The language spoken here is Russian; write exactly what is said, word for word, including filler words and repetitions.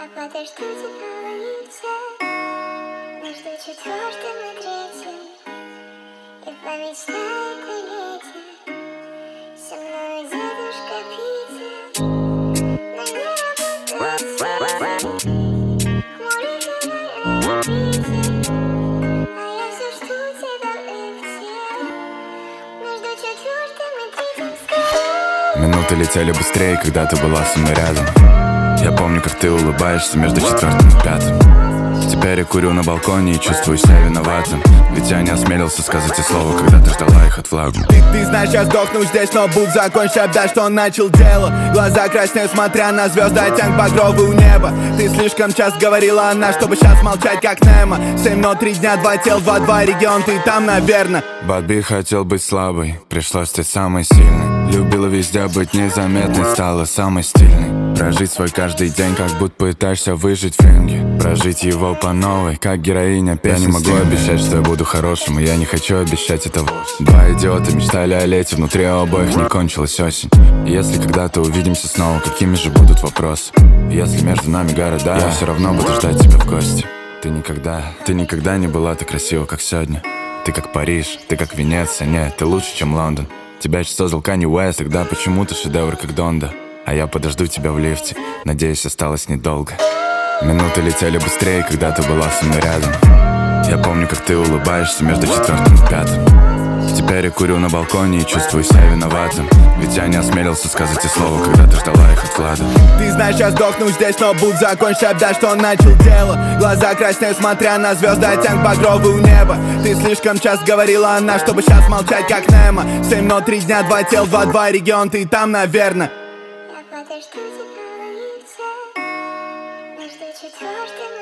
подожду тебя в улице между четвертым и третьим, и помечтает о лете со мной дедушка Питер. На мне работает хмурый на Питер, а я все жду тебя в лифте между четвертым и третьим скорее. Минуты летели быстрее, когда ты была со мной рядом. Я помню, как ты улыбаешься между четвертым и пятым. Теперь я курю на балконе и чувствую себя виноватым, ведь я не осмелился сказать и слова, когда ты ждала их от флага. Ты, ты знаешь, я сдохну здесь, но будь закончи, обдай, что он начал дело. Глаза краснеют, смотря на звезды, оттенок багровый у неба. Ты слишком часто говорила она, чтобы сейчас молчать, как Немо. Семь, но три дня, два тел, два, два регион, ты там, наверно. Бадби хотел быть слабой, пришлось стать самой сильной. Любила везде быть незаметной, стала самой стильной. Прожить свой каждый день, как будто пытаешься выжить в ринге. Прожить его по новой, как героиня песни. Я не могу обещать, что я буду хорошим, и я не хочу обещать это вовсе. Два идиота мечтали о лете, внутри у обоих не кончилась осень. И если когда-то увидимся снова, какими же будут вопросы? Если между нами города, я все равно буду ждать тебя в гости. Ты никогда, ты никогда не была так красива, как сегодня. Ты как Париж, ты как Венеция, нет, ты лучше, чем Лондон. Тебя еще создал Канье Уэст, тогда почему ты шедевр, как Донда? А я подожду тебя в лифте, надеюсь, осталось недолго. Минуты летели быстрее, когда ты была со мной рядом. Я помню, как ты улыбаешься между четвертым и пятым. Теперь я курю на балконе и чувствую себя виноватым, ведь я не осмелился сказать и слова, когда ты ждала их от Влада. Ты знаешь, я сдохну здесь, но будь закончи, обдай, что он начал дело. Глаза краснеют, смотря на звезды, оттенок багровый у неба. Ты слишком часто говорила она, чтобы сейчас молчать, как Немо. Семь, но три дня, два тел, два, два регион, ты там, наверно. Я подожду тебя в улице между четвертым